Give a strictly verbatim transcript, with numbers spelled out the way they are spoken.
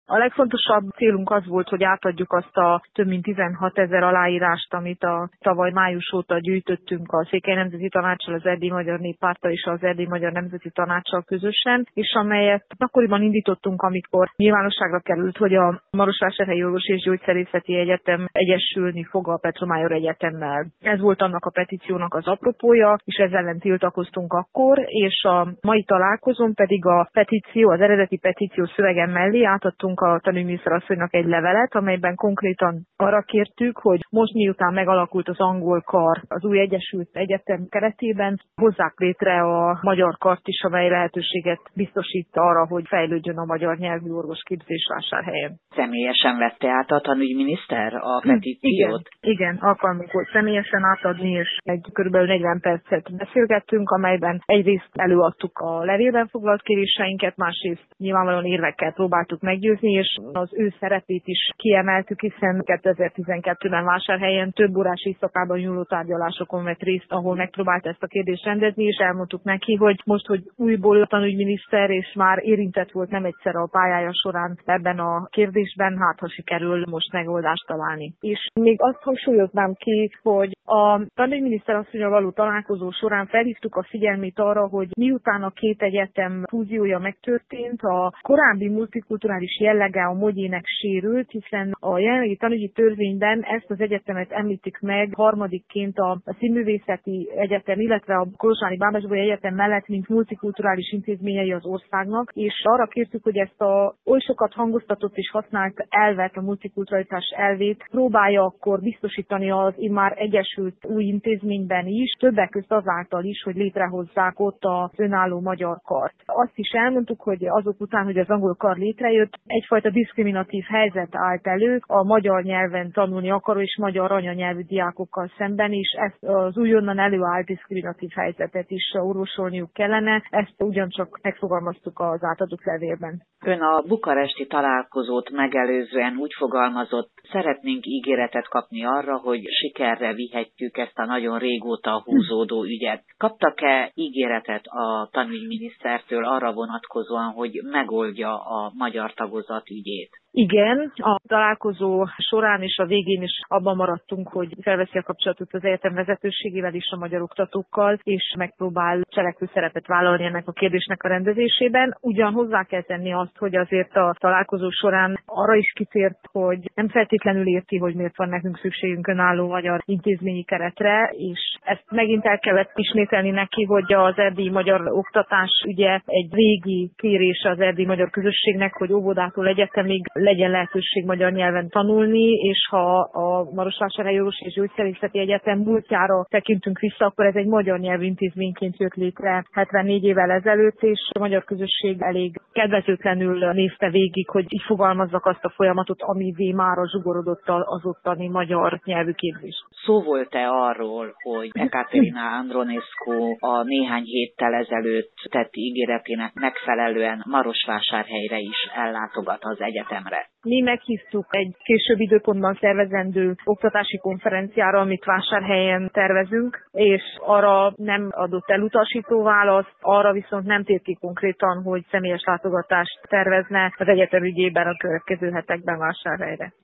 A legfontosabb célunk az volt, hogy átadjuk azt a több mint tizenhatezer aláírást, amit a tavaly május óta gyűjtöttünk a Székely Nemzeti Tanáccsal, az Erdélyi Magyar Néppárttal és az Erdélyi Magyar Nemzeti Tanáccsal közösen, és amelyet akkoriban indítottunk, amikor nyilvánosságra került, hogy a Marosvásárhelyi Orvosi és Gyógyszerészeti Egyetem egyesülni fog a Petromájor Egyetemmel. Ez volt annak a petíciónak az apropója, és ezzel ellen tiltakoztunk akkor, és a mai találkozón pedig a petíció, az eredeti petíció szövegen mellé átadtunk a tanügyminiszter asszonynak egy levelet, amelyben konkrétan arra kértük, hogy most miután megalakult az angol kar az új Egyesült Egyetem keretében, hozzák létre a magyar kart is, amely lehetőséget biztosít arra, hogy fejlődjön a magyar nyelvű orvosképzés Vásárhelyen. Személyesen vette át a tanügyminiszter a petíciót? Igen, igen, alkalmunk volt személyesen átadni, és egy kb. negyven percet beszélgettünk, amelyben egyrészt előadtuk a levélben foglalt kéréseinket, másrészt nyilvánvalóan érvekkel próbáltuk meggyőzni, és az ő szerepét is kiemeltük, hiszen kétezer-tizenkettőben Vásárhelyen több órás éjszakában nyúló tárgyalásokon vett részt, ahol megpróbált ezt a kérdést rendezni, és elmondtuk neki, hogy most, hogy újból a tanügyminiszter, és már érintett volt nem egyszer a pályája során ebben a kérdésben, hát ha sikerül most megoldást találni. És még azt hangsúlyoznám ki, hogy a tanügyminiszter asszonnyal való találkozó során felhívtuk a figyelmét arra, hogy miután a két egyetem fúziója megtörtént, a korábbi multikulturális jellege a mogyének sérült, hiszen a jelenlegi tanügyi törvényben ezt az egyetemet említik meg harmadikként a Színművészeti Egyetem, illetve a Kolozsvári Bábesbolya Egyetem mellett, mint multikulturális intézményei az országnak, és arra kértük, hogy ezt a oly sokat hangoztatott és használt elvet, a multikulturalitás elvét próbálja akkor biztosítani az immár egyesült új intézményben is, többek között azáltal is, hogy létrehozzák ott az önálló magyar kart. Azt is elmondtuk, hogy azok után, hogy az angol kar létrejött, egyfajta diszkriminatív helyzet állt elő a magyar nyelven tanulni akaró és magyar anyanyelvű diákokkal szemben, és ezt az újonnan előállt diszkriminatív helyzetet is orvosolniuk kellene. Ezt ugyancsak megfogalmaztuk az átadott levélben. Ön a bukaresti találkozót megelőzően úgy fogalmazott, szeretnénk ígéretet kapni arra, hogy sikerre vihetjük ezt a nagyon régóta húzódó ügyet. Kaptak-e ígéretet a tanügyminisztertől arra vonatkozóan, hogy megoldja a magyar tagozat ügyét? Igen, a találkozó során és a végén is abban maradtunk, hogy felveszi a kapcsolatot az egyetem vezetőségével és a magyar oktatókkal, és megpróbál cselekvő szerepet vállalni ennek a kérdésnek a rendezésében. Ugyan hozzá kell tenni azt, hogy azért a találkozó során arra is kitért, hogy nem feltétlenül érti, hogy miért van nekünk szükségünk önálló magyar intézményi keretre, és ezt megint el kellett ismételni neki, hogy az erdélyi magyar oktatás ugye egy régi kérése az erdélyi magyar közösségnek, hogy óvodától egyetemig legyen lehetőség magyar nyelven tanulni, és ha a Marosvásárhelyi Orvosi és Gyógyszerészeti Egyetem múltjára tekintünk vissza, akkor ez egy magyar nyelvű intézményként jött létre hetvennégy évvel ezelőtt, és a magyar közösség elég kedvezőtlenül nézte végig, hogy így fogalmazzak azt a folyamatot, amivé mára zsugorodott az ottani magyar nyelvű képzés. Szó volt-e arról, hogy Ekaterina Andronescu a néhány héttel ezelőtt tett ígéretének megfelelően Marosvásárhelyre is ellátogat az egyetemre? Mi meghívtuk egy később időpontban szervezendő oktatási konferenciára, amit Vásárhelyen tervezünk, és arra nem adott elutasító választ, arra viszont nem tért ki konkrétan, hogy személyes látogatást tervezne az egyetem ügyében a következő hetekben Vásárhelyre.